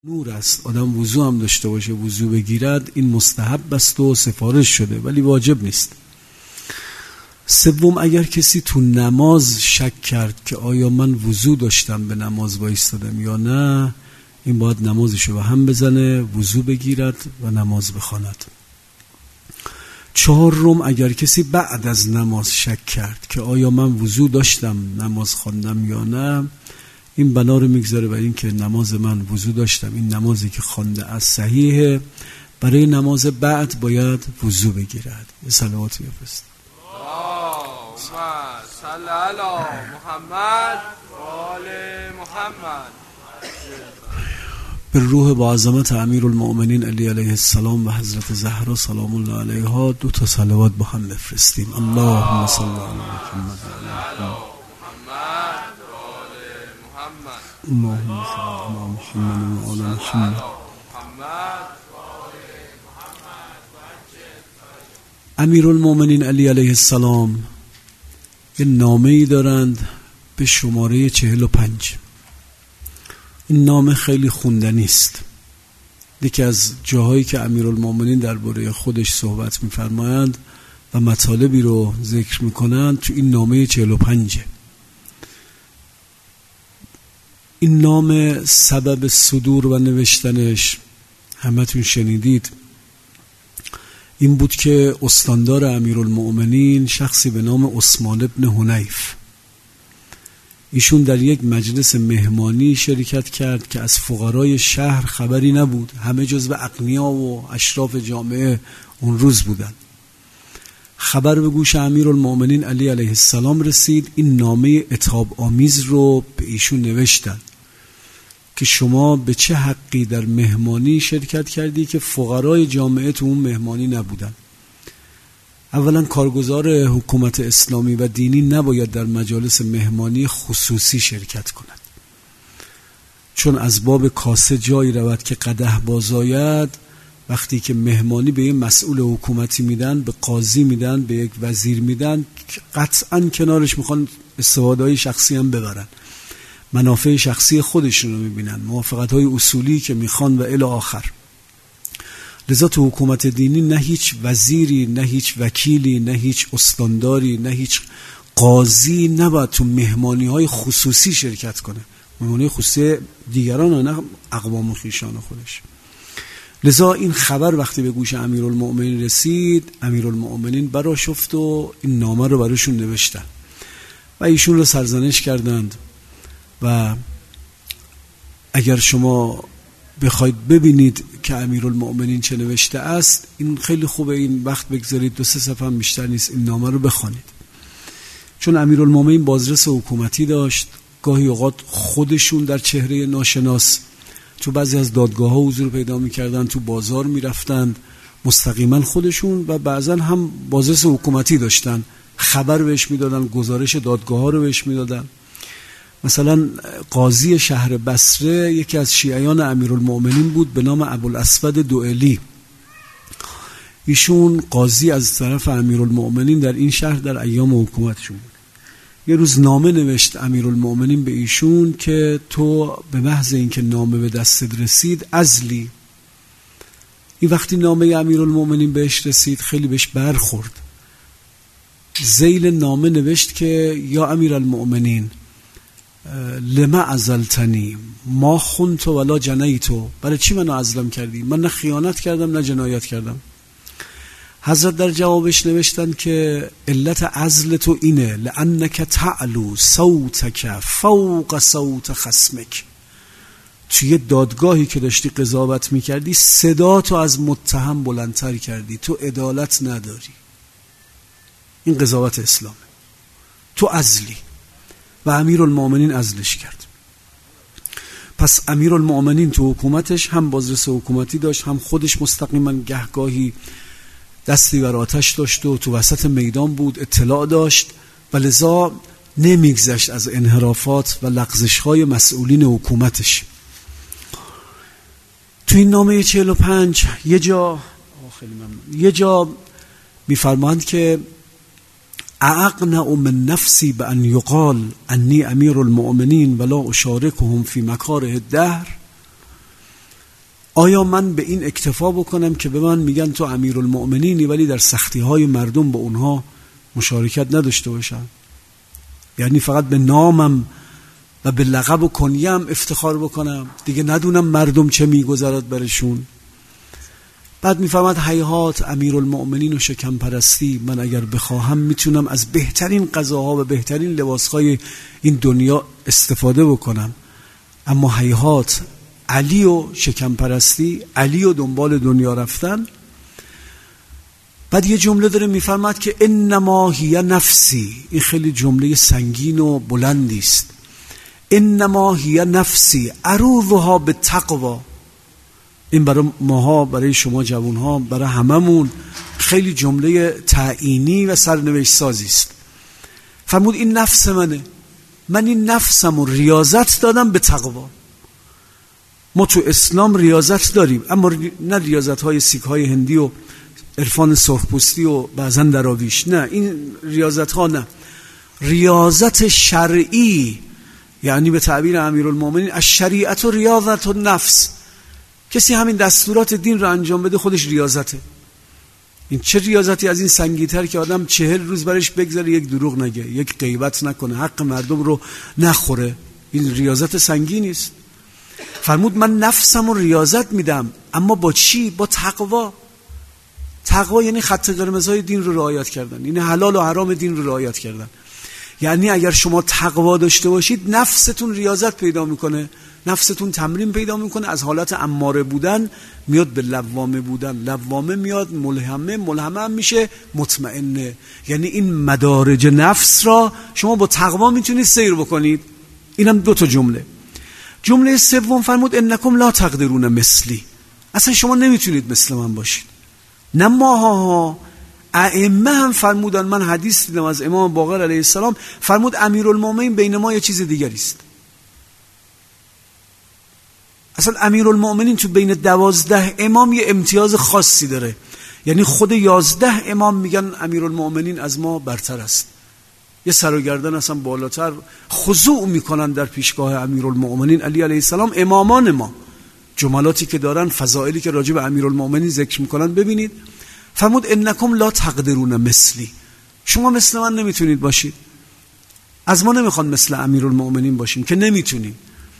نور است، آدم وضو هم داشته باشه، وضو بگیرد، این مستحب است و سفارش شده ولی واجب نیست. سوم، اگر کسی تو نماز شک کرد که آیا من وضو داشتم به نماز وایستادم یا نه، این باید نمازشو به هم بزنه، وضو بگیرد و نماز بخواند. چهارم، اگر کسی بعد از نماز شک کرد که آیا من وضو داشتم نماز خواندم یا نه، این بنا رو میگذاره بر این که نماز من وضو داشتم، این نمازی که خوانده از صحیحه، برای نماز بعد باید وضو بگیرد. یه صلواتی بفرست. اللهم صل علی محمد و آل محمد. به روح با عظمت امیرالمؤمنین علی علیه السلام و حضرت زهرا سلام الله علیها 2 صلوات با هم بفرستیم. اللهم صل علی محمد و آل محمد. اللهم صل علی محمد و آل محمد. امیرالمؤمنین علی علیه السلام یه نامه‌ای دارند به شماره 45. این نامه خیلی خوندنی است. یکی از جاهایی که امیرالمؤمنین درباره خودش صحبت می‌فرمایند و مطالبی رو ذکر می‌کنند تو این نامه 45. این نامه سبب صدور و نوشتنش همتون شنیدید، این بود که استاندار امیرالمؤمنین شخصی به نام عثمان ابن حنیف، ایشون در یک مجلس مهمانی شرکت کرد که از فقرای شهر خبری نبود، همه جزو اغنیا و اشراف جامعه اون روز بودن. خبر به گوش امیرالمؤمنین علی علیه السلام رسید، این نامه عتاب آمیز رو به ایشون نوشتن که شما به چه حقی در مهمانی شرکت کردی که فقرای جامعه تو اون مهمانی نبودن؟ اولا کارگزار حکومت اسلامی و دینی نباید در مجالس مهمانی خصوصی شرکت کند، چون از باب کاسه جایی رود که قدح بازآید. وقتی که مهمانی به یه مسئول حکومتی میدن، به قاضی میدن، به یک وزیر میدن، قطعا کنارش میخوان استفاده‌های شخصی هم ببرن، منافع شخصی خودشون رو میبینن، موافقت‌های اصولی که میخوان و الی آخر. لذا تو حکومت دینی نه هیچ وزیری، نه هیچ وکیلی، نه هیچ استانداری، نه هیچ قاضی نباید تو مهمانی‌های خصوصی شرکت کنه، مهمانی خصوصی دیگران و نه اقوام و خویشان خودش. لذا این خبر وقتی به گوش امیرالمؤمنین رسید، امیرالمؤمنین برآشفت و این نامه رو براشون نوشتن و ایشون رو سرزنش کردند. و اگر شما بخواید ببینید که امیرالمؤمنین چه نوشته است، این خیلی خوبه، این وقت بگذارید 2-3 صفحه هم بیشتر نیست، این نامه رو بخوانید. چون امیرالمؤمنین بازرس حکومتی داشت، گاهی اوقات خودشون در چهره ناشناس تو بعضی از دادگاه‌ها حضور پیدا می‌کردن، تو بازار می‌رفتند مستقیما خودشون، و بعضا هم بازرس حکومتی داشتن، خبر بهش میدادن، گزارش دادگاه‌ها رو بهش میدادن. مثلا قاضی شهر بصره یکی از شیعیان امیرالمؤمنین بود به نام ابوالاسود دوئلی. ایشون قاضی از طرف امیرالمؤمنین در این شهر در ایام حکومتشون بود. یه روز نامه نوشت امیرالمؤمنین به ایشون که تو به محض اینکه نامه به دستت رسید عزلی. این وقتی نامه امیرالمؤمنین بهش رسید خیلی بهش برخورد. ذیل نامه نوشت که یا امیرالمؤمنین لما عزلتنی ما خنت ولا جنیتو، برای چی منو عزلم کردی؟ من نه خیانت کردم نه جنایت کردم. حضرت در جوابش نوشتن که علت عزل تو اینه، لانک تعلو صوتک فوق صوت خصمک، توی دادگاهی که داشتی قضاوت میکردی صدا تو از متهم بلندتر کردی، تو عدالت نداری، این قضاوت اسلامه، تو عزلی. و امیرالمؤمنین عزلش کرد. پس امیرالمؤمنین تو حکومتش هم بازرس حکومتی داشت، هم خودش مستقیما گهگاهی دستی بر آتش داشت و تو وسط میدان بود، اطلاع داشت و لذا نمیگذشت از انحرافات و لغزش‌های مسئولین حکومتش. تو این نامه 45 یه جا میفرمایند که اقنع من نفسی بأن یقال انی امیر المؤمنین ولا اشارکهم فی مکاره الدهر. آیا من به این اکتفا بکنم که به من میگن تو امیرالمؤمنینی ولی در سختی های مردم با اونها مشارکت نداشته باشم؟ یعنی فقط به نامم و به لقب و کنیم افتخار بکنم، دیگه ندونم مردم چه میگذرد برشون؟ بعد میفهمد هیهات امیرالمؤمنین و شکم پرستی من اگر بخواهم میتونم از بهترین غذاها و بهترین لباسهای این دنیا استفاده بکنم، اما هیهات علی و شکم پرستی، علی و دنبال دنیا رفتن. بعد یه جمله داره میفرماد که انما هی نفسی. این خیلی جمله سنگین و بلندی است. انما هی نفسی اروها به تقوا. این برای ماها، برای شما جوانها، برای هممون خیلی جمله تعیینی و سرنوشت سازی است. فرمود این نفس منه، من این نفسم رو ریاضت دادم به تقوا. ما تو اسلام ریاضت داریم، اما نه ریاضت های سیک های هندی و عرفان سرخپوستی و بعضن دراویش، نه این ریاضت ها، نه ریاضت شرعی، یعنی به تعبیر امیرالمومنین الشریعت و ریاضت و نفس. کسی همین دستورات دین رو انجام بده خودش ریاضته. این چه ریاضتی از این سنگین‌تر که آدم 40 روز برش بگذاره یک دروغ نگه، یک غیبت نکنه، حق مردم رو نخوره. این ریاضت سنگینی است. فرمود من نفسم رو ریاضت میدم، اما با چی؟ با تقوا. تقوا یعنی خط قرمزهای دین رو رعایت کردن، یعنی حلال و حرام دین رو رعایت کردن. یعنی اگر شما تقوا داشته باشید نفستون ریاضت پیدا میکنه، نفستون تمرین پیدا میکنه، از حالت اماره بودن میاد به لوامه بودن، لوامه میاد ملهمه، ملهمه هم میشه مطمئنه. یعنی این مدارج نفس را شما با تقوا میتونید سیر بکنید. اینم 2 جمله. جمله سوم فرمود انکم لا تقدرون مثلی. اصلا شما نمیتونید مثل من باشید. نه ماها، ائمه هم فرمودن. من حدیث دیدم از امام باقر علیه السلام، فرمود امیرالمومنین بین ما یه چیز دیگری است. اصلا امیرالمومنین تو بین 12 امام یه امتیاز خاصی داره. یعنی خود 11 امام میگن امیرالمومنین از ما برتر است، یه سر و گردن اصلا بالاتر، خضوع میکنن در پیشگاه امیرالمومنین علی علیه السلام. امامان ما جملاتی که دارن، فضائلی که راجع به امیرالمومنین ذکر میکنن ببینید. فرمود انکم لا تقدرون مثلی. شما مثل من نمیتونید باشید. از ما نمیخوان مثل امیرالمومنین باشیم که نمیتونیم.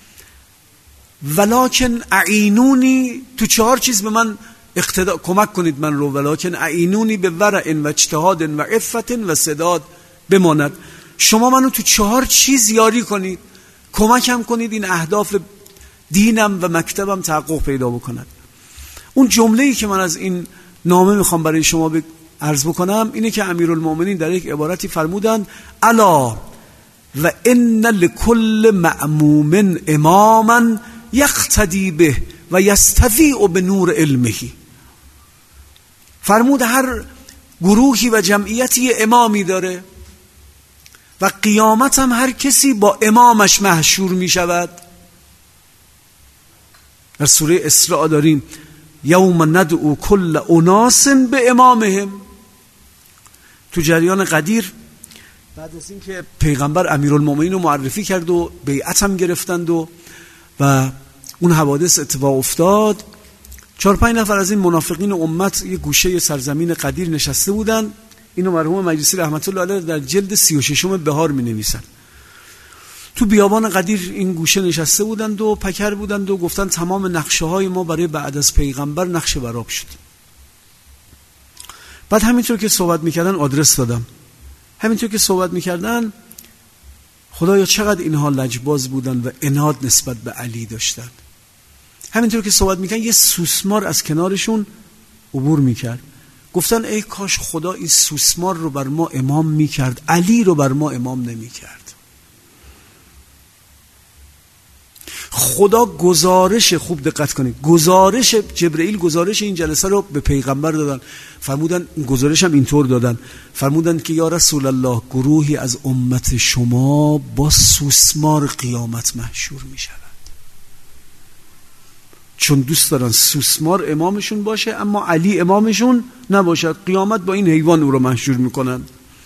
ولکن اعینونی، تو 4 چیز به من کمک کنید من رو. ولکن اعینونی به ورع و اجتهاد و عفت و سداد بماند. شما منو تو 4 چیز یاری کنید، کمکم کنید این اهداف دینم و مکتبم تحقق پیدا بکند. اون جمله‌ای که من از این نامه میخوام برای شما عرض بکنم اینه که امیرالمومنین در یک عبارتی فرمودند الا و ان لکل مأموم اماما یقتدی به و یستضیء بنور علمه. فرمود هر گروهی و جمعیتی امامی داره و قیامت هم هر کسی با امامش محشور می شود. در سوره اسراء داریم یوم ندعو کل اناس به امامهم. تو جریان قدیر بعد از اینکه پیغمبر امیرالمومنین رو معرفی کرد و بیعت هم گرفتند و اون حوادث اتفاق افتاد، 4-5 نفر از این منافقین امت یه گوشه سرزمین قدیر نشسته بودن. اینو مرحوم مجلسی رحمت الله علیه در جلد 36 بهار می نویسن. تو بیابان قدیر این گوشه نشسته بودند و پکر بودند و گفتن تمام نقشه های ما برای بعد از پیغمبر نقشه براب شد. بعد همینطور که صحبت میکردن آدرس دادم. همینطور که صحبت میکردن خدایا چقدر اینها لجباز بودن و عناد نسبت به علی داشتن. همینطور که صحبت میکردن یه سوسمار از کنارشون عبور میکرد. گفتن ای کاش خدا این سوسمار رو بر ما امام میکرد، علی رو بر ما امام نمیکرد. خدا گزارش، خوب دقت کنید، گزارش جبرئیل گزارش این جلسه رو به پیغمبر دادن. فرمودن گزارش هم اینطور دادن، فرمودن که یا رسول الله گروهی از امت شما با سوسمار قیامت محشور می شوند، چون دوست دارن سوسمار امامشون باشه اما علی امامشون نباشد. قیامت با این حیوان او رو محشور میکنن.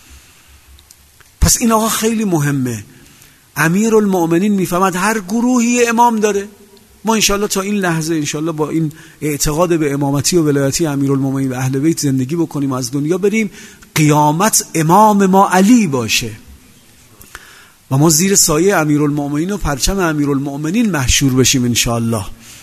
پس این آقا خیلی مهمه. امیرالمومنین میفهمد هر گروهی امام داره. ما انشالله تا این لحظه انشالله با این اعتقاد به امامتی و ولایتی امیرالمومنین و اهل بیت زندگی بکنیم و از دنیا بریم، قیامت امام ما علی باشه و ما زیر سایه امیرالمومنین و پرچم امیرالمومنین محشور بشیم انشالله.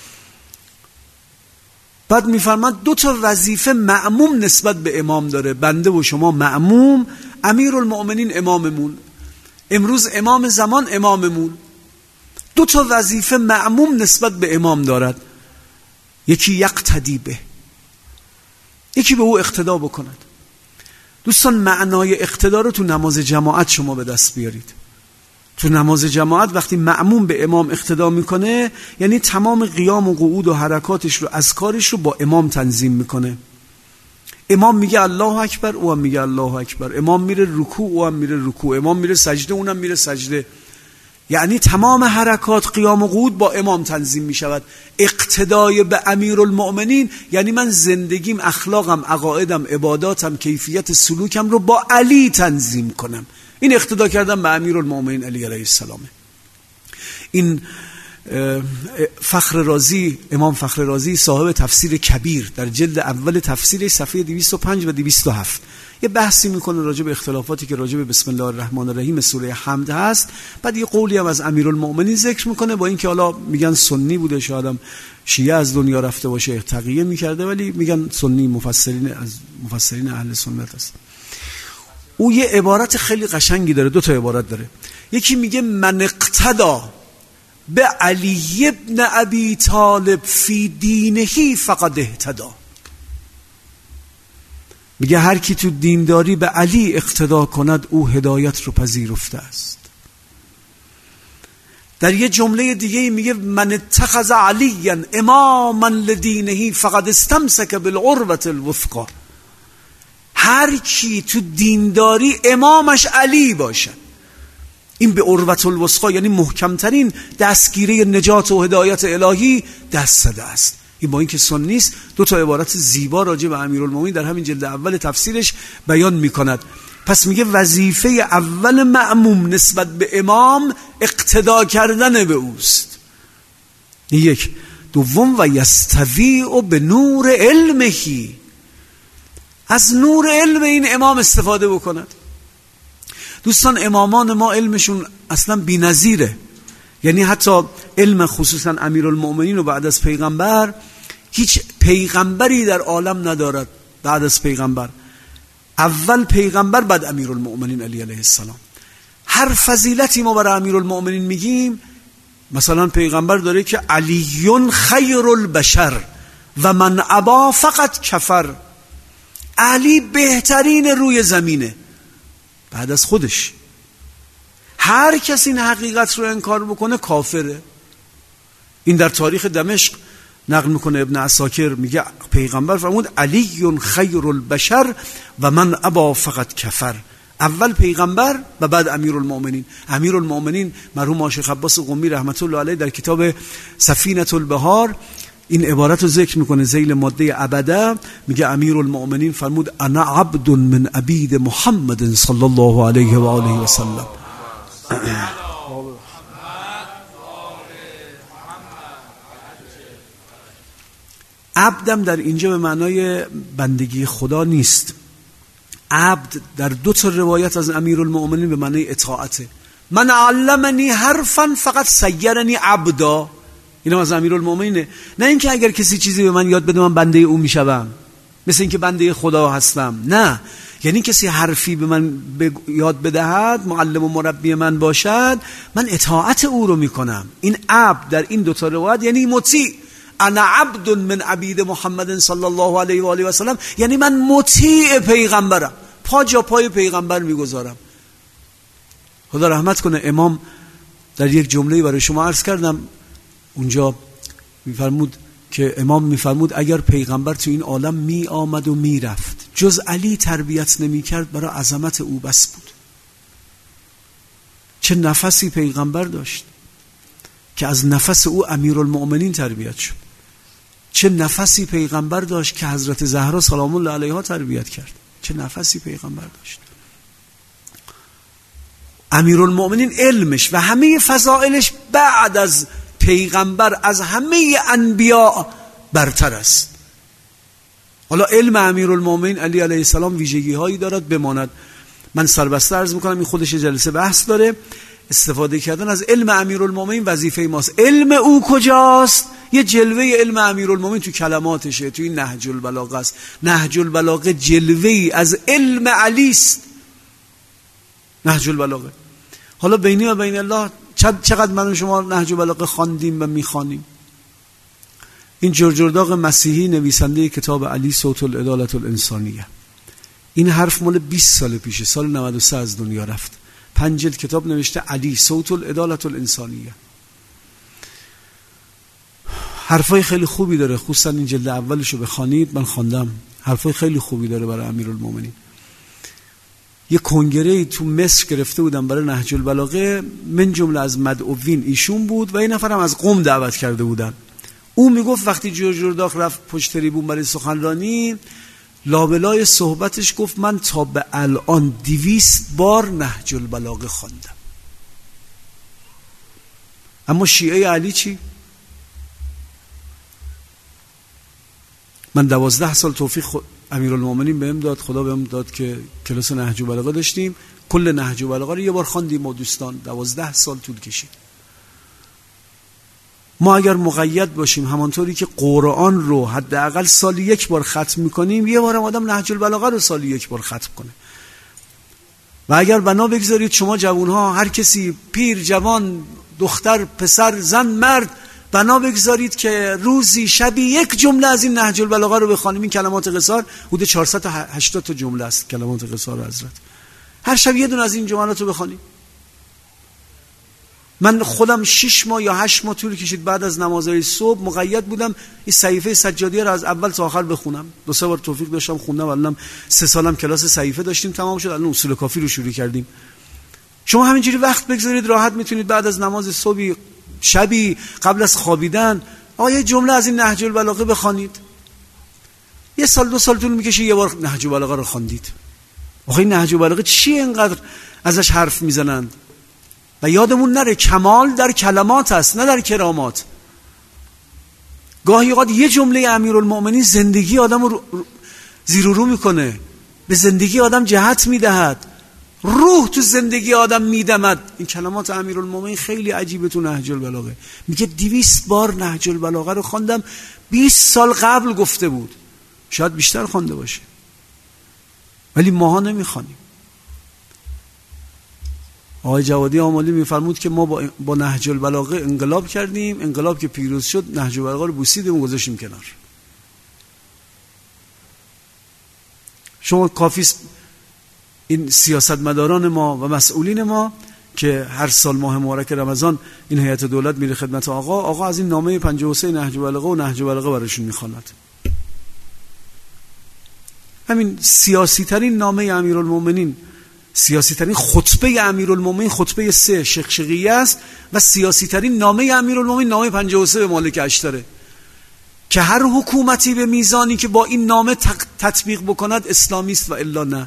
بعد میفرماد 2 تا وظیفه مأموم نسبت به امام داره، بنده و شما مأموم، امیرالمومنین اماممون، امروز امام زمان اماممون. 2 تا وظیفه مأموم نسبت به امام دارد، یکی یقتدی به، یکی به او اقتدا بکند. دوستان معنای اقتدا رو تو نماز جماعت شما به دست بیارید. تو نماز جماعت وقتی مأموم به امام اقتدا میکنه یعنی تمام قیام و قعود و حرکاتش رو، اذکارش رو با امام تنظیم میکنه. امام میگه الله اکبر، او هم میگه الله اکبر. امام میره رکوع، او هم میره رکوع. امام میره سجده، اونم میره سجده. یعنی تمام حرکات، قیام و قعود با امام تنظیم میشود. اقتدای به امیرالمؤمنین یعنی من زندگیم، اخلاقم، عقایدم، عباداتم، کیفیت سلوکم رو با علی تنظیم کنم. این اقتدا کردن به امیرالمؤمنین علی علیه السلامه. این فخر رازی، امام فخر رازی صاحب تفسیر کبیر در جلد اول تفسیر صفحه 205 و 207 یه بحثی میکنه راجع به اختلافاتی که راجع به بسم الله الرحمن الرحیم سوره حمد هست. بعد یه قولی هم از امیرالمؤمنین ذکر میکنه، با اینکه حالا میگن سنی بوده، شاید هم شیعه از دنیا رفته باشه تقیه میکرده، ولی میگن سنی، مفسرین اهل سنت است. او یه عبارت خیلی قشنگی داره، 2 تا عبارت داره. یکی میگه من اقتدا به علی ابن ابی طالب فی دینهی فقد اهتدا. میگه هر کی تو دینداری به علی اقتدا کند او هدایت رو پذیرفته است. در یه جمله دیگه میگه من اتخذ علیا اماما لدینهی فقد استمسک بالعروة الوثقی. هر کی تو دینداری امامش علی باشه، این به عروة الوثقی یعنی محکمترین دستگیره نجات و هدایت الهی دست زده است. این با اینکه سنی است 2 تا عبارت زیبا راجع به امیرالمومنین در همین جلد اول تفسیرش بیان میکند. پس میگه وظیفه اول مأموم نسبت به امام اقتدا کردن به اوست. یک. دوم و یستویع به نور علمهی، از نور علم این امام استفاده بکند. دوستان امامان ما علمشون اصلا بی‌نظیره، یعنی حتی علم خصوصا امیرالمؤمنین و بعد از پیغمبر هیچ پیغمبری در عالم ندارد بعد از پیغمبر. اول پیغمبر بعد امیرالمؤمنین علی علیه السلام. هر فضیلتی ما برای امیرالمؤمنین میگیم، مثلا پیغمبر داره که علی خیر البشر و من ابا فقط کفر. علی بهترین روی زمینه بعد از خودش. هر کسی این حقیقت رو انکار بکنه کافره. این در تاریخ دمشق نقل میکنه ابن عساکر، میگه پیغمبر فرمود علی خیر البشر و من ابا فقط کفر. اول پیغمبر و بعد امیرالمؤمنین. امیرالمؤمنین مرحوم شیخ عباس قمی رحمت الله علیه در کتاب سفینة البحار این عبارت رو ذکر میکنه، ذیل ماده ابدا، میگه امیرالمؤمنین فرمود انا عبد من عبید محمد صلی الله علیه و آله و سلم. عبدم در اینجا به معنای بندگی خدا نیست. عبد در 2 تا روایت از امیرالمؤمنین به معنای اطاعته. من علمنی حرفا فقط سیرنی عبدا. اینم از امیرالمؤمنینه. نه اینکه اگر کسی چیزی به من یاد بده من بنده او میشم، مثل اینکه بنده خدا هستم. نه، یعنی کسی حرفی به من یاد بدهد، معلم و مربی من باشد، من اطاعت او رو میکنم. این عبد در این 2 تا روایت یعنی مطیع. انا عبد من عبید محمد صلی الله علیه و آله و سلم، یعنی من مطیع پیغمبرم، پا جا پای پیغمبر میگذارم. خدا رحمت کنه امام در یک جمله‌ای برای شما عرض کردم، اونجا میفرمود که امام میفرمود اگر پیغمبر تو این عالم می آمد و می رفت جز علی تربیت نمی کرد برای عظمت او بس بود. چه نفسی پیغمبر داشت که از نفس او امیرالمؤمنین تربیت شد. چه نفسی پیغمبر داشت که حضرت زهرا سلام الله علیها تربیت کرد. چه نفسی پیغمبر داشت. امیرالمؤمنین علمش و همه فضائلش بعد از پیغمبر از همه انبیا برتر است. حالا علم امیرالمومنین علی علیه السلام ویژگی هایی دارد بماند. من سربسته عرض میکنم، این خودش جلسه بحث داره. استفاده کردن از علم امیرالمومنین وظیفه ماست. علم او کجاست؟ یه جلوه علم امیرالمومنین تو کلماتشه، تو این نهج البلاغه است. نهج البلاغه جلوه‌ای از علم علی است. نهج البلاغه. حالا بینی و بین الله چقدر من شما نهج البلاغه خواندیم و میخوانیم. این جرجرداغ مسیحی نویسنده کتاب علی صوت العدالة الانسانیه، این حرف مال 20 سال پیشه، سال 93 از دنیا رفت. 5 جلد کتاب نوشته علی صوت العدالة الانسانیه. حرفای خیلی خوبی داره، خصوصا این جلد اولشو بخوانید، من خواندم. حرفای خیلی خوبی داره برای امیرالمومنین. یه کنگره تو مصر گرفته بودن برای نهج البلاغه، من جمله از مدعوین ایشون بود و این نفر هم از قم دعوت کرده بودن. او میگفت وقتی جرجرداغ رفت پشت تریبون برای سخنرانی، لابلای صحبتش گفت من تا به الان 200 بار نهج البلاغه خواندم. اما شیعه علی چی؟ من 12 سال توفیق امیرالمومنین بهم داد، خدا بهم داد که کلاس نهج البلاغه داشتیم، کل نهج البلاغه رو یه بار خواندیم و دوستان 12 سال طول کشید. ما اگر مقید باشیم همانطوری که قرآن رو حداقل سالی 1 بار ختم میکنیم، یه بار هم آدم نهج البلاغه رو سالی 1 بار ختم کنه. و اگر بنا بگذارید شما جوانها، هر کسی، پیر، جوان، دختر، پسر، زن، مرد، بنا بگذارید که روزی شبی 1 جمله از این نهج البلاغه رو بخوانیم. این کلمات قصار حدود 480 تا جمله است، کلمات قصار حضرت. هر شب یه دونه از این جملات رو بخوانیم. من خودم 6 ماه یا 8 ماه طول کشید بعد از نمازهای صبح مقید بودم این صحیفه سجادیه رو از اول تا آخر بخونم. 2-3 بار توفیق داشتم خوندم. الانم 3 سالم کلاس صحیفه داشتیم تمام شد، الان اصول کافی رو شروع کردیم. شما همینجوری وقت بگذارید، راحت میتونید بعد از نماز صبح، شبی، قبل از خوابیدن، یه جمله از این نهج البلاغه بخوانید. 1 سال 2 سال طول میکشه یه بار نهج البلاغه رو خواندید. آخه این نهج البلاغه چیه اینقدر ازش حرف میزنند؟ و یادمون نره کمال در کلمات است، نه در کرامات. گاهی اوقات یه جمله امیرالمومنین زندگی آدم رو زیر و رو میکنه، به زندگی آدم جهت میدهد، روح تو زندگی آدم میدمد. این کلمات امیرالمومنین خیلی عجیبه تو نهج البلاغه. میگه 200 بار نهج البلاغه رو خواندم. 20 سال قبل گفته بود، شاید بیشتر خوانده باشه، ولی ماها نمیخوانیم. آقای جوادی آمالی میفرمود که ما با نهج البلاغه انقلاب کردیم، انقلاب که پیروز شد نهج البلاغه رو بوسیدیم و گذاشتیم کنار. شما کافیست این سیاستمداران ما و مسئولین ما که هر سال ماه مبارک رمضان این هیئت دولت میره خدمت آقا از این نامه 53 نهج البلاغه و نهج البلاغه براشون میخواند. همین سیاسی ترین نامه امیرالمومنین، سیاسی ترین خطبه امیرالمومنین خطبه 3 شقشقیه است و سیاسی ترین نامه امیرالمومنین نامه 53 به مالک اشتره که هر حکومتی به میزانی که با این نامه تطبیق بکند اسلامی است و الا نه.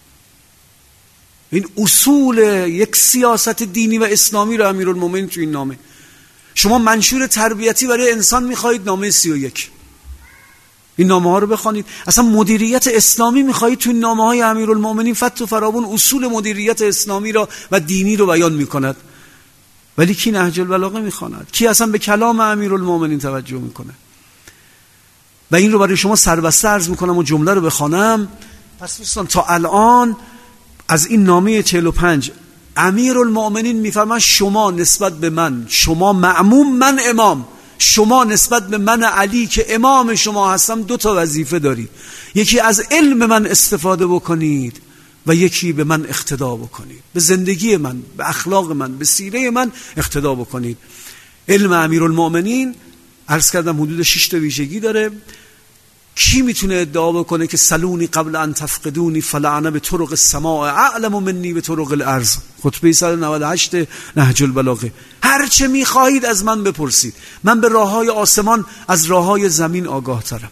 این اصول یک سیاست دینی و اسلامی رو امیرالمومنین تو این نامه. شما منشور تربیتی برای انسان میخواهید، نامه 31. این نامه ها رو بخوانید. اصلا مدیریت اسلامی میخواهید، تو این نامه های امیرالمومنین فت و فرابون اصول مدیریت اسلامی را و دینی رو بیان میکند. ولی کی نهج البلاغه میخواند؟ کی اصلا به کلام امیرالمومنین توجه میکنه؟ و این رو برای شما سربسته عرض میکنم و جمله رو بخوانم. پس دوستان تا الان از این نامه 45 امیرالمومنین میفرماید شما نسبت به من، شما مأموم من امام، شما نسبت به من علی که امام شما هستم 2 تا وظیفه دارید. یکی از علم من استفاده بکنید و یکی به من اقتدا بکنید، به زندگی من، به اخلاق من، به سیره من اقتدا بکنید. علم امیرالمومنین عرض کردم حدود 6 تا ویژگی داره. کی میتونه ادعا بکنه که سلونی قبل ان تفقدونی فلعنه به طرق السماء اعلم منی به طرق الارض، خطبه 198 نهج البلاغه. هر چه میخواهید از من بپرسید، من به راههای آسمان از راههای زمین آگاه ترم.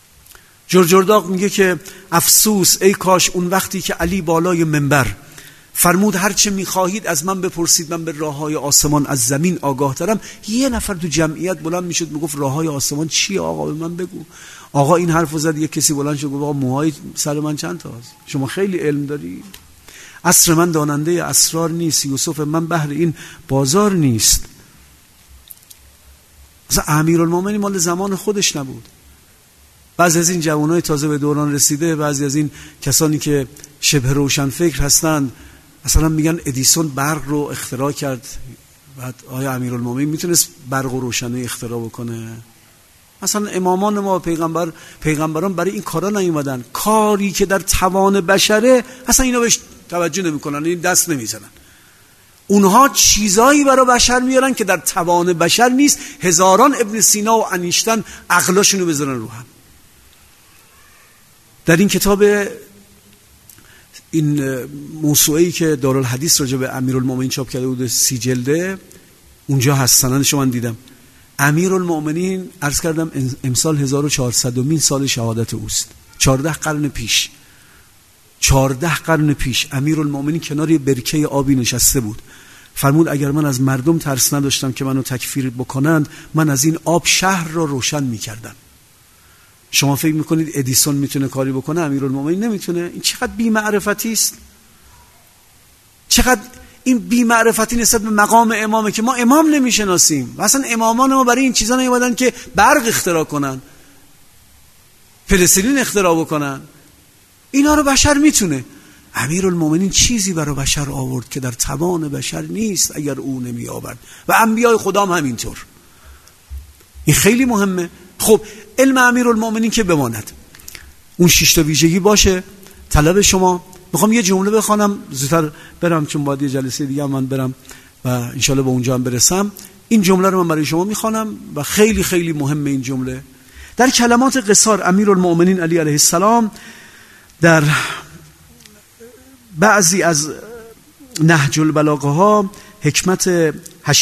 جرجرداغ میگه که افسوس ای کاش اون وقتی که علی بالای منبر فرمود هر چه میخواهید از من بپرسید، من به راههای آسمان از زمین آگاه ترم. یه نفر تو جمعیت بلند میشد میگفت راههای آسمان چیه آقا، به من بگو. آقا این حرفو زد، یک کسی بلند شد گفت آقا موهای سر من چند تاست؟ شما خیلی علم داری. عصر من داننده اسرار نیست، یوسف من بهر این بازار نیست. مثلا امیرالمومنین مال زمان خودش نبود. بعضی از این جوانای تازه به دوران رسیده، بعضی از این کسانی که شبه روشن فکر هستند، مثلا میگن ادیسون برق رو اختراع کرد. بعد آیا امیرالمومنین میتونست برق و روشنی اختراع بکنه؟ مثلا امامان ما پیغمبران برای این کارا نیومدن. کاری که در توان بشره اصلا اینا بهش توجه نمیکنن، این دست نمیزنن. اونها چیزایی برای بشر میارن که در توان بشر نیست. هزاران ابن سینا و انیشتن عقلاشونو بذارن رو هم. در این کتاب، این موسوعه‌ای که دارالحدیث راجع به امیرالمومنین چاپ کرده بود 30 جلده، اونجا هست، سندش من دیدم. امیرالمومنین عرض کردم امسال 1400مین سال شهادت اوست. 14 قرن پیش امیرالمومنین کنار یه برکه آبی نشسته بود. فرمود اگر من از مردم ترس نداشتم که منو تکفیر بکنند، من از این آب شهر را روشن میکردم. شما فکر میکنید ادیسون میتونه کاری بکنه، امیرالمومنین نمیتونه؟ این چقدر بی‌معرفتی است، چقدر این بی‌معرفتی نسبت به مقام امامه که ما امام نمیشناسیم. اصلا امامان ما برای این چیزا نیومدن که برق اختراع کنن، پنیسیلین اختراع بکنن. اینا رو بشر میتونه. امیرالمومنین چیزی برای بشر آورد که در توان بشر نیست اگر او نمی آورد، و انبیاء خدا هم همینطور. این خیلی مهمه. خب علم امیرالمومنین که بماند، اون 6 تا ویژگی باشه. طلب شما میخوام یه جمله بخوانم، زودتر برم چون باید یه جلسه دیگه من برم و انشالله به اونجا هم برسم. این جمله رو من برای شما میخوانم و خیلی خیلی مهمه این جمله. در کلمات قصار امیرالمومنین علی علیه السلام در بعضی از نهج البلاغه ها حکمت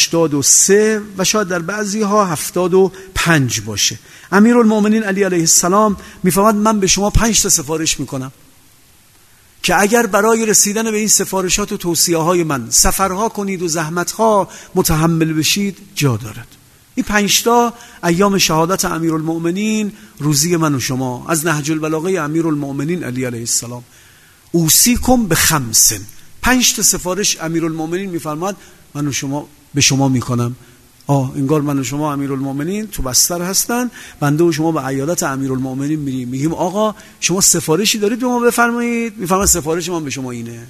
83 و شاید در بعضی ها 75 باشه. امیرالمومنین علی علیه السلام میفرماد من به شما 5 تا سفارش میکنم که اگر برای رسیدن به این سفارشات و توصیه های من سفرها کنید و زحمتها متحمل بشید جا دارد. این 5 تا ایام شهادت امیرالمومنین، روزی من و شما، از نهج البلاغه امیرالمومنین علی علیه السلام. اوصیکم ب5. 5 تا سفارش امیرالمومنین میفرماد من و شما به شما میکنم. انگار من و شما امیرالمومنین تو بستر هستن، بنده و شما به عیادت امیرالمومنین میریم، میگیم آقا شما سفارشی دارید به ما بفرمایید. میفرماد سفارش من به شما اینه.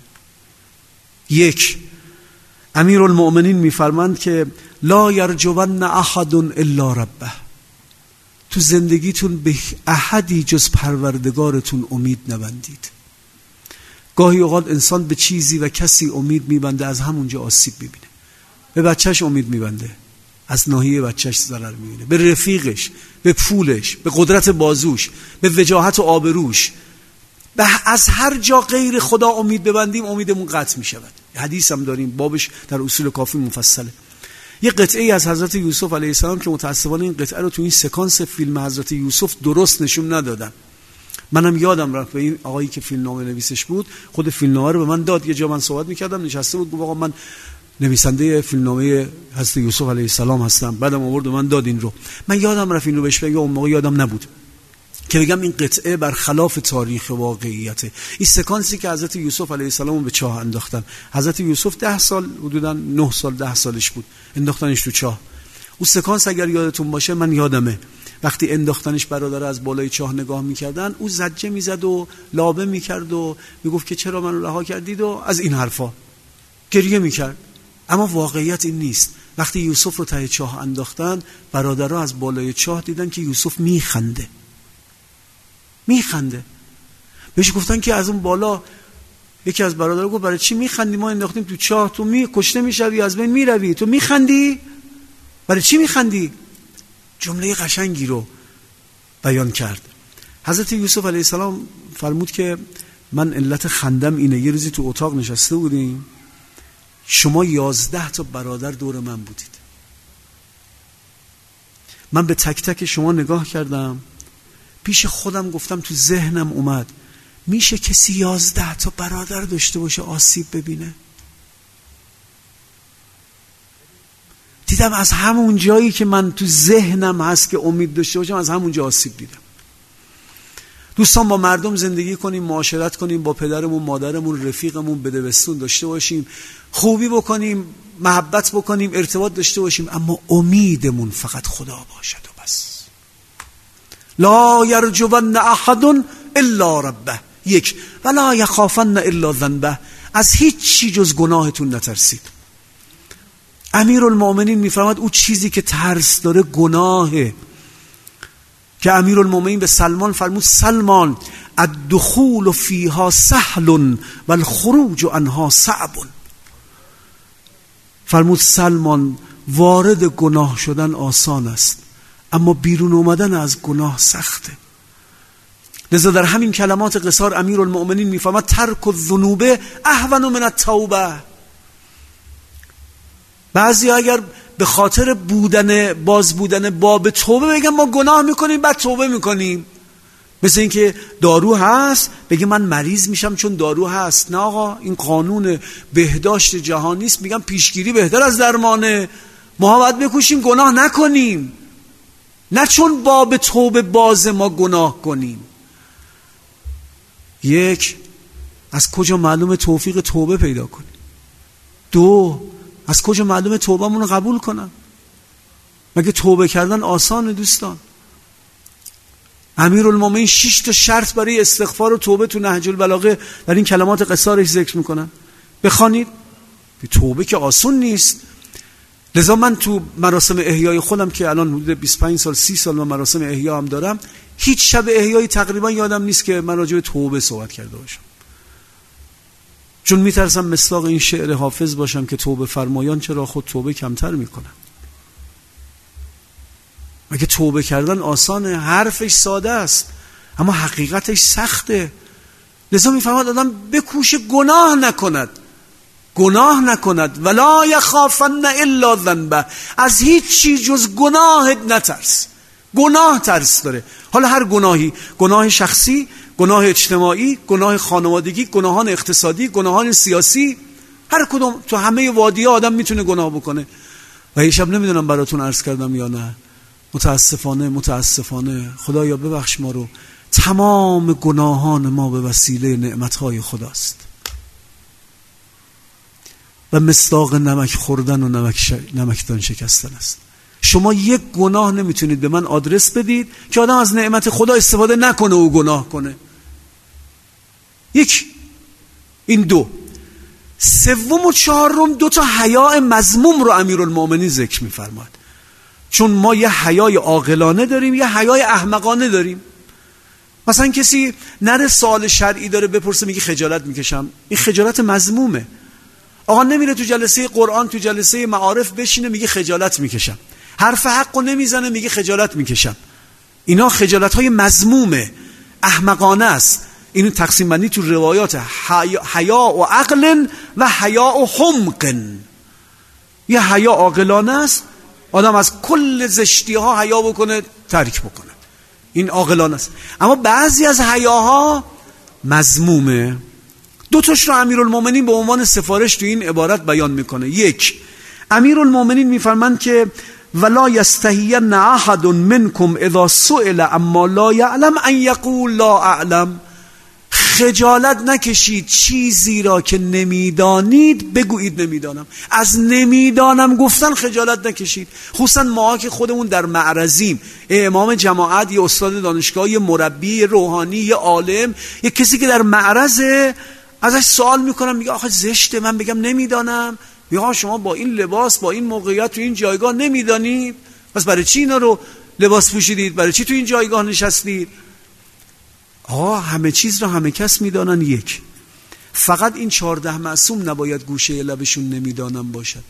1. امیرالمومنین میفرماند که لا یرجون احد الا ربه. تو زندگیتون به احدی جز پروردگارتون امید نبندید. گاهی اوقات انسان به چیزی و کسی امید میبنده، از همونجا آسیب میبینه. به بچهش امید میبنده، از ناحیه بچهش ضرر میبینه. به رفیقش، به پولش، به قدرت بازوش، به وجاهت و آبروش، از هر جا غیر خدا امید ببندیم امیدمون قطع میشود. حدیث هم داریم، بابش در اصول کافی مفصله. یه قطعه از حضرت یوسف علیه السلام که متاسفانه این قطعه رو تو این سکانس فیلم حضرت یوسف درست نشون ندادن. منم یادم رفت به این آقایی که فیلمنامه نویسش بود، خود فیلمنامه رو به من داد. یه جا من صحبت میکردم، نشسته بود گفت آقا من نویسنده فیلمنامه حضرت یوسف علیه السلام هستم. بعدم آورد و من داد این رو. من یادم رفت این رو بهش بگم، اون موقع یادم نبود که بگم این قطعه برخلاف تاریخ واقعیته. این سکانسی که حضرت یوسف علیه السلام به چاه انداختن، حضرت یوسف 10 سال حدوداً 9 سال 10 سالش بود، انداختنش تو چاه. اون سکانس اگر یادتون باشه، من یادمه وقتی انداختنش برادر از بالای چاه نگاه میکردن، او زجه میزد و لابه میکرد و میگفت که چرا منو رها کردید و از این حرفا گریه میکرد. اما واقعیت این نیست. وقتی یوسف رو ته چاه انداختن، برادرها از بالای چاه دیدن که یوسف میخنده. بهش گفتن که از اون بالا، یکی از برادرها گفت برای چی میخندی؟ ما انداختیم تو چاه، تو کشته میشوی، از بین میروی، تو میخندی؟ برای چی میخندی؟ جمله قشنگی رو بیان کرد. حضرت یوسف علیه السلام فرمود که من علت خندم اینه. یه روزی تو اتاق نشسته بودیم، شما 11 تا برادر دور من بودید. من به تک تک شما نگاه کردم، پیش خودم گفتم، تو ذهنم اومد میشه کسی 11 تا برادر داشته باشه آسیب ببینه؟ دیدم از همون جایی که من تو ذهنم هست که امید داشته باشم از همونجا آسیب دیدم. دوستان با مردم زندگی کنیم، معاشرت کنیم، با پدرمون، مادرمون، رفیقمون بدبستون داشته باشیم، خوبی بکنیم، محبت بکنیم، ارتباط داشته باشیم، اما امیدمون فقط خدا باشد و بس. لا یرجون احد الا ربه. یک، ولا یخافن الا ذنبه. از هیچ چی جز گناهتون نترسید. امیرالمؤمنین میفرماد او چیزی که ترس داره گناهه، که امیرالمؤمنین به سلمان فرمود سلمان الدخول فیها سهل والخروج عنها صعب. فرمود سلمان وارد گناه شدن آسان است اما بیرون اومدن از گناه سخته. لذا در همین کلمات قصار امیرالمؤمنین میفرماد ترک الذنوب اهون من التوبه. بعضی اگر به خاطر باز بودن باب توبه بگم ما گناه میکنیم بعد توبه میکنیم، مثل اینکه دارو هست بگه من مریض میشم چون دارو هست. نه آقا، این قانون بهداشت جهانی است، میگم پیشگیری بهتر از درمانه. ما باید بکوشیم گناه نکنیم، نه چون باب توبه باز ما گناه کنیم. یک، از کجا معلومه توفیق توبه پیدا کنیم؟ دو، از کجا معلومه توبه‌مون رو قبول کنن؟ مگه توبه کردن آسانه دوستان؟ امیرالمومنین 6 تا شرط برای استغفار و توبه تو نهج البلاغه در این کلمات قصارش ذکر میکنن، بخوانید. توبه که آسون نیست. لذا من تو مراسم احیای خودم که الان حدود 25 سال 30 سال من مراسم احیا هم دارم، هیچ شب احیایی تقریبا یادم نیست که من راجع به توبه صحبت کرده باشم، چون میترسم مصداق این شعر حافظ باشم که توبه فرمایان چرا خود توبه کمتر میکنن. مگه توبه کردن آسانه؟ حرفش ساده است اما حقیقتش سخته. لذا میفرماد آدم بکوشه گناه نکند ولا یخافن الا ذنبه. از هیچ چیز جز گناهت نترس. گناه ترس داره، حالا هر گناهی، گناه شخصی، گناه اجتماعی، گناه خانوادگی، گناهان اقتصادی، گناهان سیاسی، هر کدوم تو همه وادیه آدم میتونه گناه بکنه. و یه شب نمیدونم براتون عرض کردم یا نه، متاسفانه خدایا ببخش ما رو، تمام گناهان ما به وسیله نعمتهای خداست و مصداق نمک خوردن و نمکدان شکستن است. شما یک گناه نمیتونید به من آدرس بدید که آدم از نعمت خدا استفاده نکنه و گناه کنه. یک، این دو. سوم و چهارم 2 تا حیا مذموم رو امیرالمؤمنین ذکر میفرماد. چون ما یه حیای عاقلانه داریم، یه حیای احمقانه داریم. مثلا کسی نره سوال شرعی داره بپرسه میگه خجالت میکشم، این خجالت مذمومه. آقا نمیره تو جلسه قرآن، تو جلسه معارف بشینه میگه خجالت میکشم، حرف حقو نمیزنه میگه خجالت میکشم. اینا خجالت های مذمومه، احمقانه است. اینو تقسیم بندی تو روایات حیا و عقل و حیا و حمق. یه حیا عاقلانه است، آدم از کل زشتی ها حیا بکنه ترک بکنه، این عاقلانه است. اما بعضی از حیاها مذمومه. 2 تاش رو امیرالمومنین به عنوان سفارش تو این عبارت بیان میکنه. یک، امیرالمومنین میفرمند که ولا یستحین احد منکم اذا سئل اما لا یعلم ان یقول لا اعلم. خجالت نکشید چیزی را که نمیدانید بگویید نمیدانم. از نمیدانم گفتن خجالت نکشید. خصوصا ما که خودمون در معرضیم، امام جماعت، یه استاد دانشگاه، یه مربی، یه روحانی، یه عالم، یه کسی که در معرضه، ازش سوال میکنم میگه آخه زشته من بگم نمیدانم. میگه شما با این لباس، با این موقعیت تو این جایگاه نمیدانید، پس برای چی اینا رو لباس پوشیدید؟ برای چی تو این جایگاه نشستید؟ همه چیز رو همه کس میدانن. یک، فقط این 14 معصوم نباید گوشه لبشون نمیدانم باشد.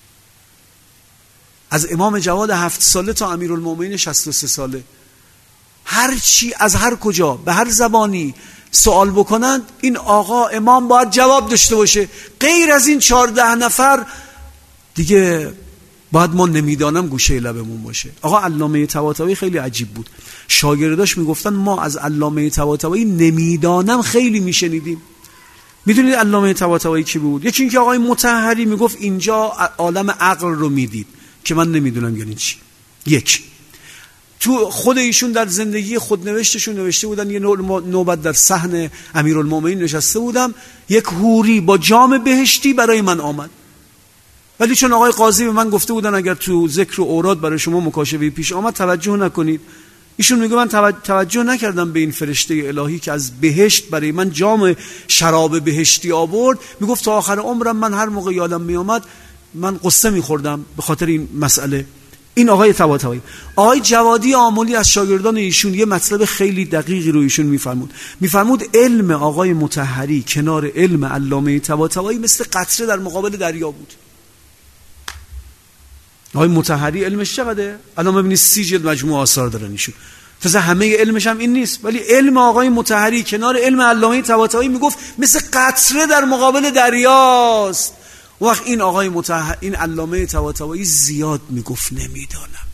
از امام جواد 7 ساله تا امیرالمومنین 63 ساله، هر چی از هر کجا به هر زبانی سوال بکنند این آقا امام باید جواب داشته باشه. غیر از این 14 نفر دیگه باید ما نمیدانم گوشه لبمون باشه. آقا علامه طباطبایی خیلی عجیب بود، شاگرداش میگفتن ما از علامه طباطبایی نمیدانم خیلی میشنیدیم. میدونید علامه طباطبایی کی بود؟ یکی اینکه آقای مطهری میگفت اینجا عالم عقل رو میدید که من نمیدونم یعنی چی. یک تو خود ایشون در زندگی خودنوشتشون نوشته بودن، یه نوبت در صحن امیرالمومنین نشسته بودم، یک حوری با جام بهشتی برای من آمد، ولی چون آقای قاضی به من گفته بودن اگر تو ذکر و اوراد برای شما مکاشفه پیش آمد توجه نکنید، ایشون میگه من توجه نکردم به این فرشته الهی که از بهشت برای من جام شراب بهشتی آورد. میگفت تا آخر عمرم من هر موقع یادم میآمد من قصه میخوردم به خاطر این مسئله. این آقای طباطبایی. آقای جوادی آملی از شاگردان ایشون یه مطلب خیلی دقیقی رو ایشون میفرمود علم آقای مطهری کنار علم علامه طباطبایی مثل قطره در مقابل دریا بود. آقای مطهری علمش چقدره؟ الان ببینید 30 جلد مجموع آثار دارن ایشون. تازه همه علمش هم این نیست، ولی علم آقای مطهری کنار علم علامه طباطبایی میگفت مثل قطره در مقابل دریاست. وقت این آقای این علامه طباطبایی زیاد میگفت نمیدانم.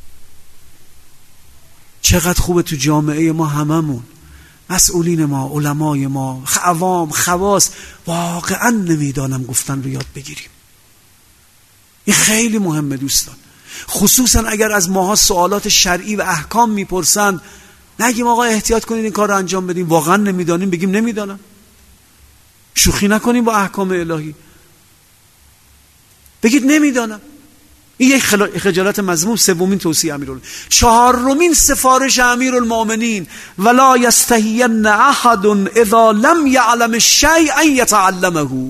چقدر خوبه تو جامعه ما هممون، مسئولین ما، علمای ما، عوام، خواص، واقعا نمیدانم گفتن رو یاد بگیریم. این خیلی مهمه دوستان، خصوصا اگر از ماها سوالات شرعی و احکام میپرسند نگیم آقا احتیاط کنید این کار رو انجام بدیم، واقعا نمیدانیم بگیم نمیدانم. شوخی نکنیم با احکام الهی، بگید نمیدانم. این یک خجالت مذموم. سومین توصیه امیرالمومنین. چهارمین سفارش امیرالمومنین ولا یستحین احد اذا لم یعلم الشیء ان یتعلمه.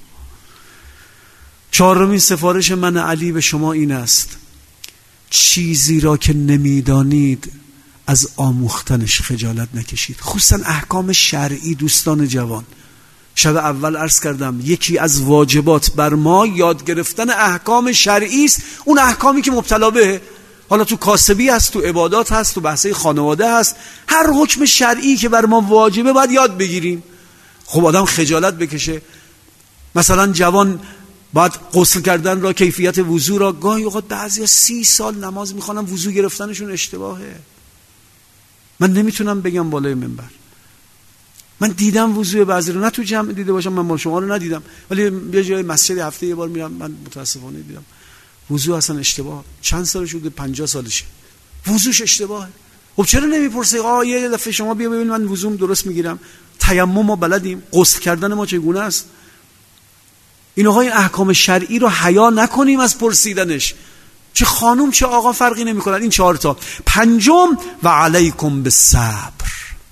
چهارمین سفارش من علی به شما این است چیزی را که نمیدانید از آموختنش خجالت نکشید، خصوصا احکام شرعی. دوستان جوان، شب اول عرض کردم یکی از واجبات بر ما یاد گرفتن احکام شرعی است، اون احکامی که مبتلا به، حالا تو کاسبی هست، تو عبادات هست، تو بحثه خانواده هست، هر حکم شرعی که بر ما واجبه باید یاد بگیریم. خب آدم خجالت بکشه. مثلا جوان باید غسل کردن را، کیفیت وضو را، گاهی اوقات بعضیا 30 سال نماز میخوانن وضو گرفتنشون اشتباهه. من نمیتونم بگم بالای منبر، من دیدم وضوی بعضی رو، نه تو جمع دیده باشم، من با شما رو ندیدم، ولی یه جای مسجد هفته یه بار میرم، من متاسفانه دیدم وضو اصلا اشتباه. چند سالش بوده؟ 50 سالشه، وضوش اشتباهه. خب چرا نمیپرسه آقا یه دفعه شما بیا ببین من وضوم درست میگیرم؟ تیمم ما بلدیم، غسل کردن ما چگونه است؟ این آقا این احکام شرعی رو حیا نکنیم از پرسیدنش. چه خانم چه آقا فرقی نمیکنن. این 4 تا. پنجم و علیکم بالصبر.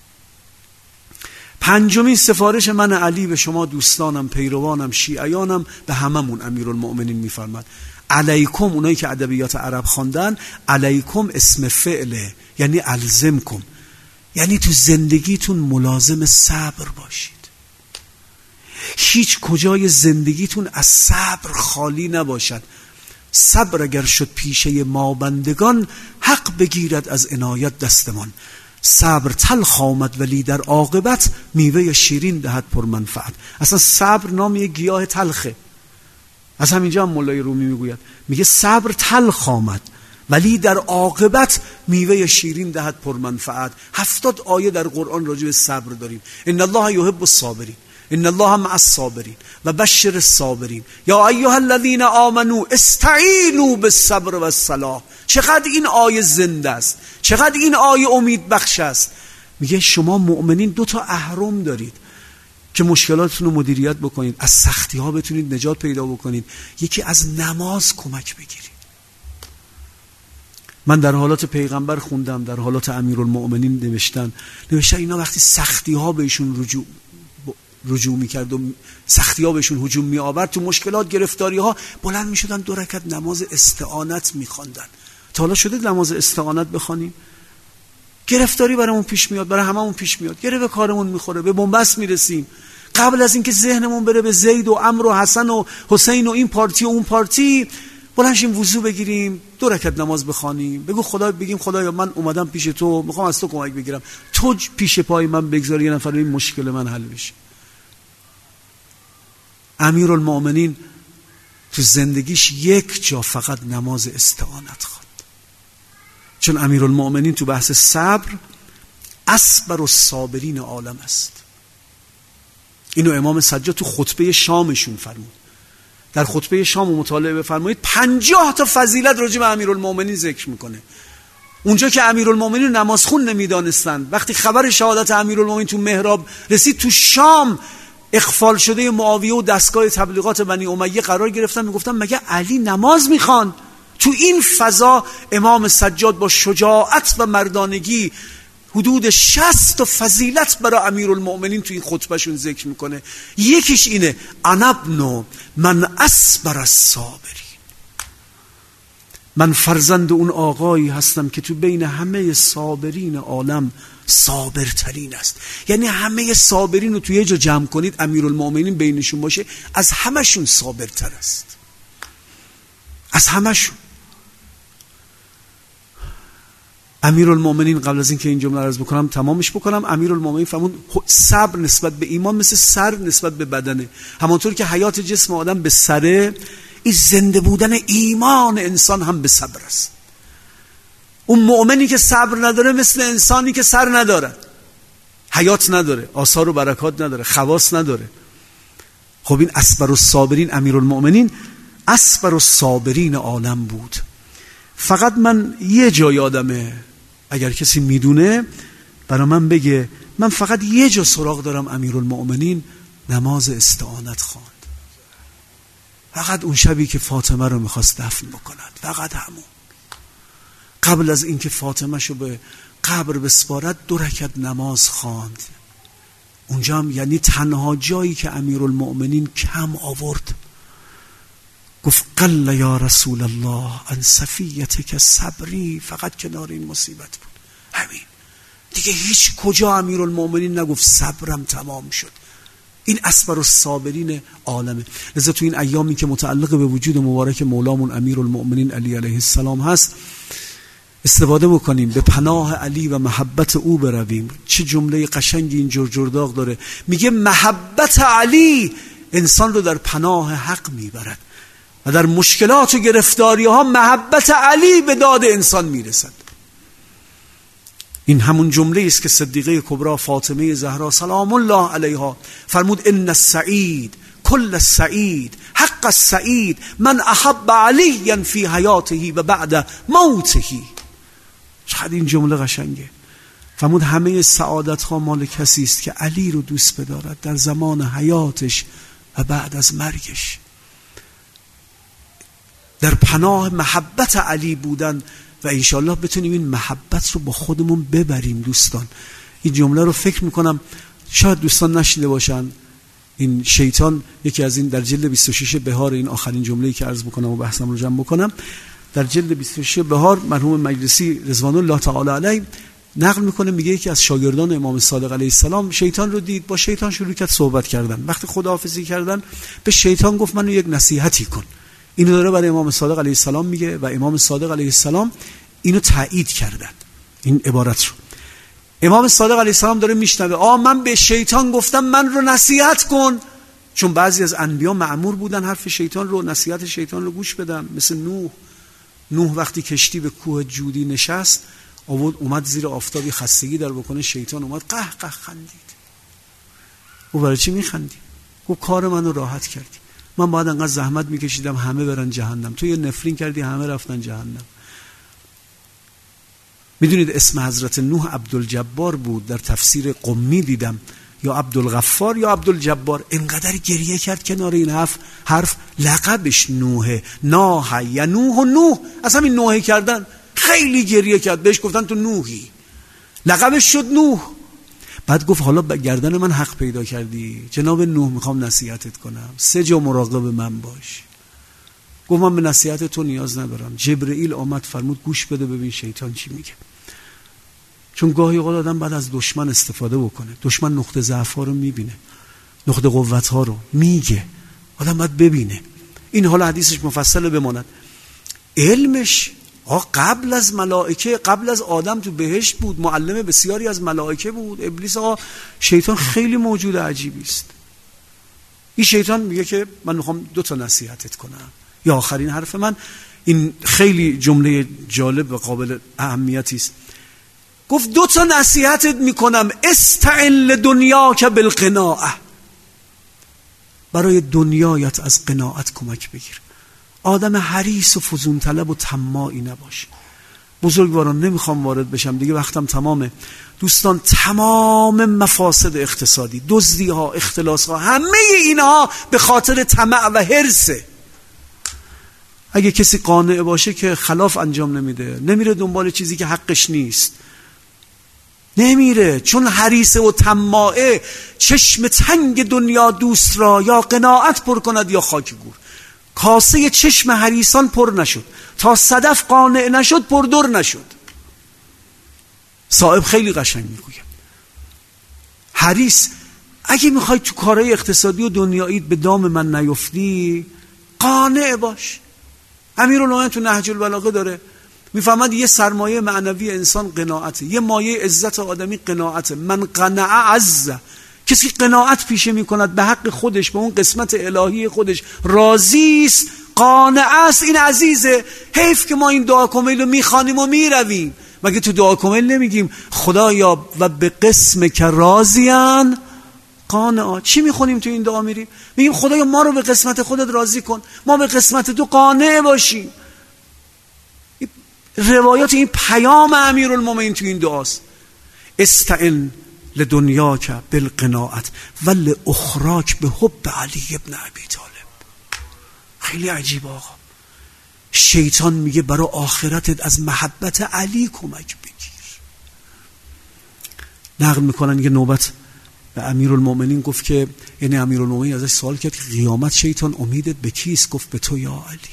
پنجمین سفارش من علی به شما دوستانم، پیروانم، شیعیانم، به هممون امیرالمؤمنین میفرماد علیکم. اونایی که ادبیات عرب خواندن، علیکم اسم فعله، یعنی الزمکم، یعنی تو زندگیتون ملازم صبر باشید. هیچ کجای زندگیتون از صبر خالی نباشد. صبر اگر شد پیشه ما بندگان، حق بگیرد از عنایت دستمان. صبر تلخ آمد ولی در عاقبت، میوه شیرین دهد پر منفعت. اصلا صبر نام یک گیاه تلخه. از همینجا هم مولای رومی میگوید، میگه صبر تلخ آمد ولی در عاقبت میوه شیرین دهد پر منفعت. 70 آیه در قرآن راجع به صبر داریم. ان الله یحب الصابرین، ان الله مع الصابرین و بشر الصابرین یا ایها الذین آمنوا استعینوا بالصبر والصلاح. چقدر این آیه زنده است، چقدر این آیه امید بخش است. میگه شما مؤمنین 2 تا اهرم دارید که مشکلاتتون رو مدیریت بکنید، از سختی ها بتونید نجات پیدا بکنید. یکی از نماز کمک بگیرید. من در حالات پیغمبر خوندم، در حالات امیرالمؤمنین نوشتن اینا وقتی سختی ها بهشون رجوع میکرد و سختی ها بهشون هجوم می آورد، تو مشکلات گرفتاری ها بلند می شدن 2 رکعت نماز استعانت می خواندن. تا حالا شده نماز استعانت بخوانیم؟ گرفتاری برامون پیش میاد، برای هممون پیش میاد، گره به کارمون میخوره، به بنبست میرسیم. قبل از اینکه ذهنمون بره به زید و عمرو و حسن و حسین و این پارتی و اون پارتی، بلند شیم وضو بگیریم، 2 رکعت نماز بخوانیم، بگیم خدایا من اومدم پیش تو، میخوام از تو کمک بگیرم، تو پیش پای من بگذار یه نفر این مشکل من حل بشه. امیرالمؤمنین تو زندگیش یک جا فقط نماز استعانت خواند. چون امیرالمؤمنین تو بحث صبر اصبر الصابرین عالم است. اینو امام سجاد تو خطبه شامشون فرمود. در خطبه شام مطالعه بفرمایید 50 تا فضیلت راجع به امیرالمؤمنین ذکر میکنه. اونجا که امیرالمؤمنین نمازخون نمیدانستند، وقتی خبر شهادت امیرالمؤمنین تو محراب رسید، تو شام اغفال شده معاویه و دستگاه تبلیغات بنی امیه قرار گرفتن، میگفتن مگه علی نماز میخواند؟ تو این فضا امام سجاد با شجاعت و مردانگی حدود 60 تا فضیلت برای امیرالمؤمنین تو این خطبهشون ذکر میکنه. یکیش اینه انا ابن من اصبر الصابرین، من فرزند اون آقایی هستم که تو بین همه صابرین عالم صابرترین است. یعنی همه صابرین رو توی یه جا جمع کنید، امیرالمؤمنین بینشون باشه، از همشون صابرتر است، از همشون. امیرالمؤمنین قبل از اینکه این جمله رو عرض بکنم تمامش بکنم، امیرالمؤمنین فرمود صبر نسبت به ایمان مثل سر نسبت به بدنه. همانطور که حیات جسم آدم به سره، این زنده بودن ایمان انسان هم به صبر است. اون مؤمنی که صبر نداره مثل انسانی که سر نداره، حیات نداره، آثار و برکات نداره، خواص نداره. خب این اصبر الصابرین، امیرالمؤمنین اصبر الصابرین عالم بود. فقط من یه جا یادمه، اگر کسی میدونه برای من بگه، من فقط یه جا سراغ دارم امیرالمؤمنین نماز استعانت خواند. فقط اون شبی که فاطمه رو میخواست دفن بکند، فقط همون. قبل از اینکه فاطمه شو به قبر بسپارد 2 رکعت نماز خواند. اونجا هم یعنی تنها جایی که امیرالمؤمنین کم آورد، گفت قل یا رسول الله ان صفیتک صبری، فقط کنار این مصیبت بود، همین دیگه. هیچ کجا امیرالمؤمنین نگفت صبرم تمام شد. این اصبر الصابرین عالمه. لذا تو این ایامی که متعلق به وجود مبارک مولامون امیرالمؤمنین علی علیه السلام هست، استفاده بکنیم، به پناه علی و محبت او برویم. چه جمله قشنگی این جرجرداغ داره، میگه محبت علی انسان رو در پناه حق میبرد و در مشکلات و گرفتاری ها محبت علی به داد انسان میرسد. این همون جمله است که صدیقه کبرا فاطمه زهرا سلام الله علیها فرمود ان السعید کل السعید حق السعید من احب علیا فی حیاته و بعد موته. چقدر این جمله قشنگه. فرمود همه سعادت ها مال کسی است که علی رو دوست بدارد در زمان حیاتش و بعد از مرگش. در پناه محبت علی بودن و انشاءالله بتونیم این محبت رو با خودمون ببریم. دوستان این جمله رو فکر میکنم شاید دوستان نشیده باشن. این شیطان یکی از این در جلد 26 بهار، این آخرین جمله‌ای که عرض بکنم و بحثم رو جمع بکنم، در جلد 26 بهار مرحوم مجلسی رضوان الله تعالی علیه نقل میکنه، میگه یکی از شاگردان امام صادق علیه السلام شیطان رو دید، با شیطان شروع کرد صحبت کردن. وقتی خداحافظی کردن به شیطان گفت منو یک نصیحتی کن. اینو داره برای امام صادق علیه السلام میگه و امام صادق علیه السلام اینو تایید کردن، این عبارت رو. امام صادق علیه السلام داره میشنوه، من به شیطان گفتم من رو نصیحت کن، چون بعضی از انبیا مأمور بودن حرف شیطان رو، نصیحت شیطان رو گوش بدن. مثل نوح وقتی کشتی به کوه جودی نشست، اومد زیر آفتابی خستگی در بکنه، شیطان اومد قه خندید. او برای چی میخندی؟ او کار منو راحت کردی، من باید انقدر زحمت میکشیدم همه برن جهنم، تو یه نفرین کردی همه رفتن جهنم. میدونید اسم حضرت نوح عبدالجبار بود، در تفسیر قمی دیدم، یا عبدالغفار یا عبدالجبار. انقدر گریه کرد کنار این حرف لقبش نوحه، ناحه یا نوح و نوح، از همین نوحه کردن خیلی گریه کرد، بهش گفتن تو نوحی، لقبش شد نوح. بعد گفت حالا گردن من حق پیدا کردی جناب نوح، میخوام نصیحتت کنم، 3 جا مراقب من باش. گفت من به نصیحت تو نیاز ندارم. جبرئیل آمد فرمود گوش بده ببین شیطان چی میگه. چون گاهی اوقات آدم بعد از دشمن استفاده بکنه، دشمن نقطه ضعف ها رو میبینه، نقطه قوت ها رو میگه، آدم باید ببینه. این حالا حدیثش مفصل بماند. علمش قبل از ملائکه، قبل از آدم تو بهشت بود، معلم بسیاری از ملائکه بود. ابلیس شیطان خیلی موجود عجیبی است. این شیطان میگه که من میخوام 2 تا نصیحتت کنم. یا آخرین حرف من، این خیلی جمله جالب و قابل اهمیتی است. گفت 2 تا نصیحتت میکنم، استعن لدنیاک بالقناعه، برای دنیایت از قناعت کمک بگیر. آدم حریص و فزون طلب و طماعی نباش. بزرگواران نمیخوام وارد بشم دیگه، وقتم تمامه. دوستان، تمام مفاسد اقتصادی، دزدی ها، اختلاس ها، همه اینها به خاطر طمع و حرصه. اگه کسی قانع باشه که خلاف انجام نمیده، نمیره دنبال چیزی که حقش نیست، نمیره، چون حریصه و طماعه. چشم تنگ دنیا دوست را یا قناعت پر کند یا خاک گور. کاسه چشم حریصان پر نشد تا صدف قانع نشد پردر نشد. صاحب خیلی قشنگ میگوید حریص، اگه میخوای تو کارهای اقتصادی و دنیاییت به دام من نیفتی، قانع باش. امیرالمومنین تو نهج البلاغه داره میفهمد یه سرمایه معنوی انسان قناعته، یه مایه عزت آدمی قناعته. من قناعه عز، کسی قناعت پیشه میکند به حق خودش، به اون قسمت الهی خودش راضی است، قانع است، این عزیزه. حیف که ما این دعا کمیل رو میخوانیم و میرویم. مگه تو دعا کمیل نمیگیم خدایا و به قسم که راضیان قانعا؟ چی میخونیم تو این دعا؟ میریم میگیم خدایا ما رو به قسمت خودت راضی کن، ما به قسمت تو قانع باشیم. روایات این پیام امیرالمومنین تو این دعاست. استعن لدنیاک بالقناعت و لاخراک به حب علی ابن ابی طالب. خیلی عجیب آقا، شیطان میگه برای آخرتت از محبت علی کمک بگیر. نقل میکنن یه نوبت به امیرالمومنین گفت که، یعنی امیرالمومنین ازش سوال کرد که قیامت شیطان امیدت به کیست؟ گفت به تو یا علی.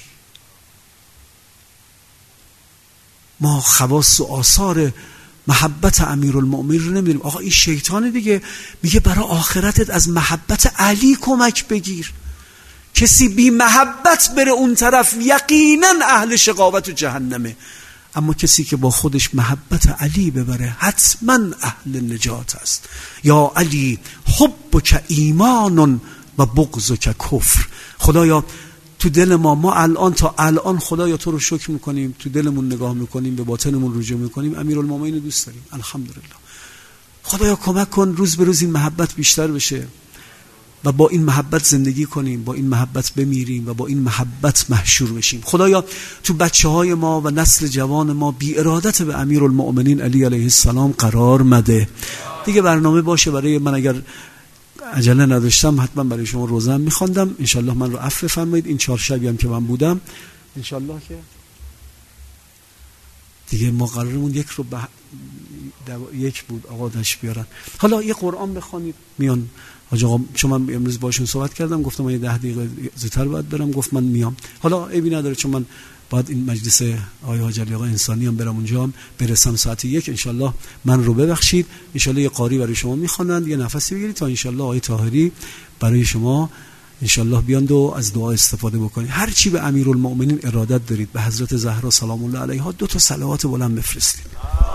ما خواص و آثار محبت امیرالمومنین رو نمیدونیم. آقا این شیطان دیگه، میگه برای آخرتت از محبت علی کمک بگیر. کسی بی محبت بره اون طرف یقینا اهل شقاوت و جهنمه، اما کسی که با خودش محبت علی ببره حتما اهل نجات است. یا علی حبک ایمان و بغضک کفر. خدایا تو دل ما الان تا الان خدایا تو رو شکر میکنیم، تو دلمون نگاه میکنیم، به باطنمون رجوع میکنیم، امیرالمومنین رو دوست داریم، الحمدلله. خدایا کمک کن روز به روز این محبت بیشتر بشه و با این محبت زندگی کنیم، با این محبت بمیریم و با این محبت محشور بشیم. خدایا تو بچه‌های ما و نسل جوان ما بی ارادت به امیرالمومنین علی علیه السلام قرار مده. دیگه برنامه باشه برای من، اگر عجله نداشتم حتما برای شما روزه هم میخواندم. انشالله من رو عفو فرمایید. این 4 شبی هم که من بودم انشالله که دیگه ما قرارمون یک بود آقا داشت بیارن. حالا یه قرآن بخوانید میان. حاج آقا چون من امروز باشون صحبت کردم، گفتم من 10 دقیقه زودتر باید برم، گفت من میام. حالا عیبی نداره چون من باید این مجلس آقای حاج علی آقا انسانی هم برم اونجا، هم برسم ساعت 1. انشالله من رو ببخشید. انشالله یه قاری برای شما میخوانند، یه نفسی بگیرید تا انشالله آقای طاهری برای شما انشالله بیاند و از دعا استفاده بکنید. هر چی به امیرالمومنین ارادت دارید، به حضرت زهرا سلام الله علیها 2 تا صلوات بلند بفرستید.